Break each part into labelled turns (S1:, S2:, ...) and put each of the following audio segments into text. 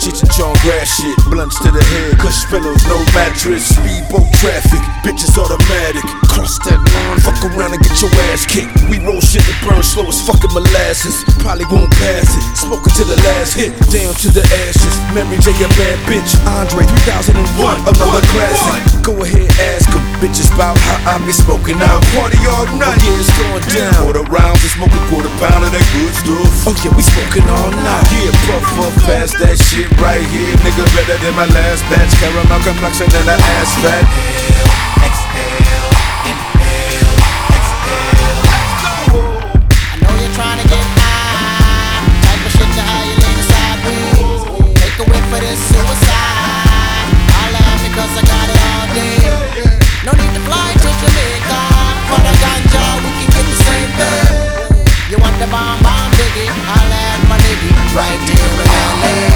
S1: Cheech and Chong grass shit, blunts to the head, cush pillows, no mattress. Speedboat traffic, bitches automatic. Cross that line, fuck around and get your ass kicked. We roll shit that burns slow as fucking molasses. Probably won't pass it, smoking to the last hit, down to the ashes. Mary J, a bad bitch. Andre 3001, another classic. Go ahead, ask them bitches about how I be smoking out. Party all night, yeah, it's going down. Quarter rounds, we smoke a quarter pound of that good stuff. Oh yeah, we smoking all night. Yeah, puff pass that shit right here. Nigga better than my last batch. Caramel complexion and an ass fat.
S2: Right here in LA.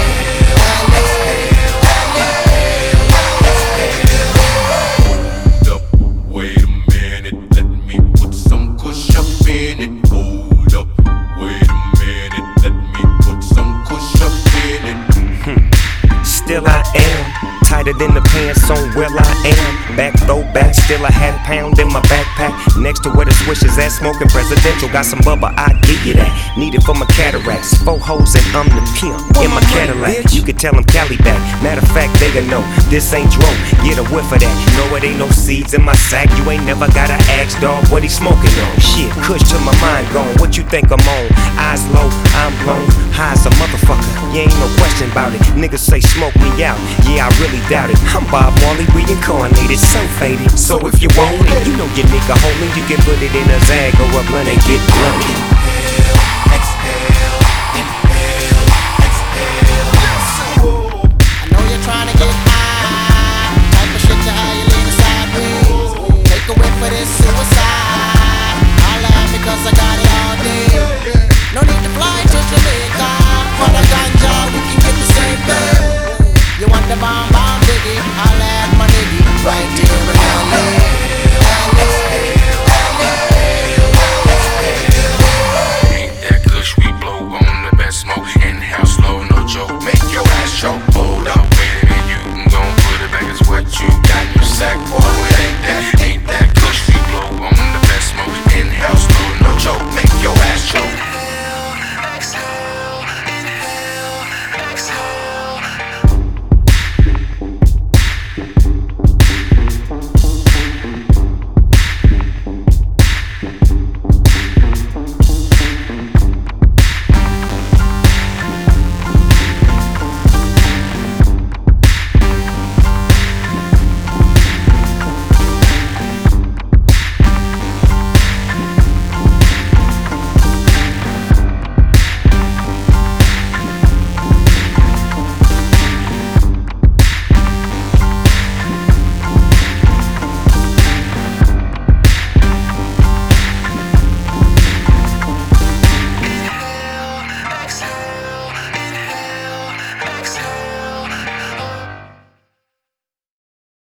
S2: Hold up, wait a minute, let me put some kush up in it. Hold up, wait a minute, let me put some kush up in it.
S3: Still I am tighter than the pants on where I am. Back throwback, still a half pound in my backpack. Next to where the swishes at, smoking presidential. Got some bubba, I give you that. Need it for my cataracts. 4 hoes and I'm the pimp in my Cadillac. You can tell them Cali back. Matter of fact, they gon' know this ain't dro. Get a whiff of that. No, it ain't no seeds in my sack. You ain't never gotta ask, dog, what he smoking on. Shit, kush to my mind gone. What you think I'm on? Eyes low, I'm blown. High as a motherfucker. You ain't no question about it. Niggas say smoke me out. Yeah, I really doubt it. I'm Bob Marley reincarnated, so faded. So if you want it, you know your nigga homie. You can put it in a Zag or a blunt and get blunted.
S2: Exhale.